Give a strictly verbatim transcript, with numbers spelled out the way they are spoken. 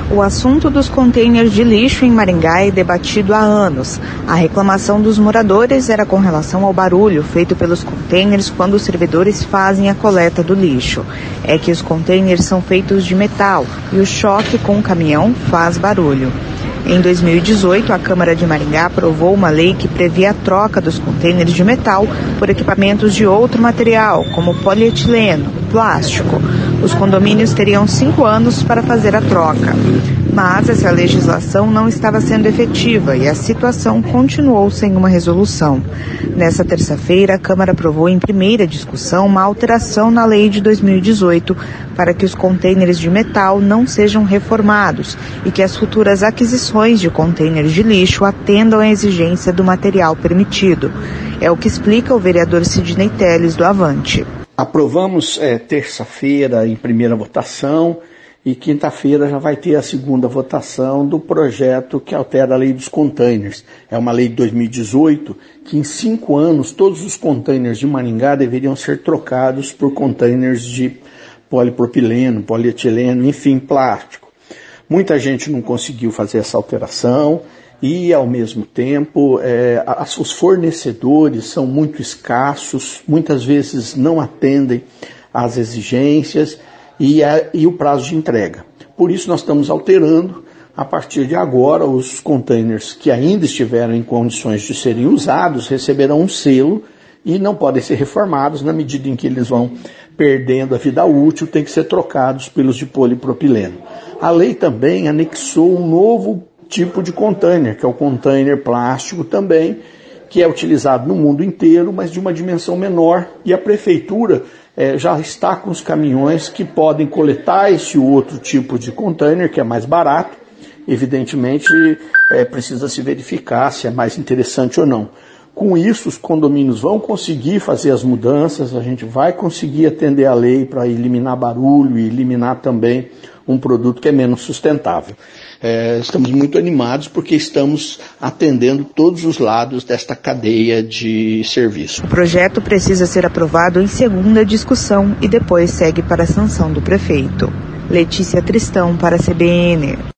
O assunto dos contêineres de lixo em Maringá é debatido há anos. A reclamação dos moradores era com relação ao barulho feito pelos contêineres quando os servidores fazem a coleta do lixo. É que os contêineres são feitos de metal e o choque com o caminhão faz barulho. Em dois mil e dezoito, a Câmara de Maringá aprovou uma lei que previa a troca dos contêineres de metal por equipamentos de outro material, como polietileno, plástico. Os condomínios teriam cinco anos para fazer a troca. Mas essa legislação não estava sendo efetiva e a situação continuou sem uma resolução. Nessa terça-feira, a Câmara aprovou em primeira discussão uma alteração na lei de dois mil e dezoito para que os contêineres de metal não sejam reformados e que as futuras aquisições de contêineres de lixo atendam à exigência do material permitido. É o que explica o vereador Sidney Telles, do Avante. Aprovamos é, terça-feira em primeira votação e quinta-feira já vai ter a segunda votação do projeto que altera a lei dos containers. É uma lei de dois mil e dezoito que em cinco anos todos os containers de Maringá deveriam ser trocados por containers de polipropileno, polietileno, enfim, plástico. Muita gente não conseguiu fazer essa alteração e, ao mesmo tempo, é, as, os fornecedores são muito escassos, muitas vezes não atendem às exigências e, a, e o prazo de entrega. Por isso nós estamos alterando, a partir de agora, os containers que ainda estiveram em condições de serem usados receberão um selo e não podem ser reformados. Na medida em que eles vão perdendo a vida útil, tem que ser trocados pelos de polipropileno. A lei também anexou um novo tipo de container, que é o container plástico também, que é utilizado no mundo inteiro, mas de uma dimensão menor, e a prefeitura eh, já está com os caminhões que podem coletar esse outro tipo de container, que é mais barato. Evidentemente, eh, precisa se verificar se é mais interessante ou não. Com isso, os condomínios vão conseguir fazer as mudanças, a gente vai conseguir atender a lei para eliminar barulho e eliminar também um produto que é menos sustentável. É, estamos muito animados porque estamos atendendo todos os lados desta cadeia de serviço. O projeto precisa ser aprovado em segunda discussão e depois segue para a sanção do prefeito. Letícia Tristão, para a C B N.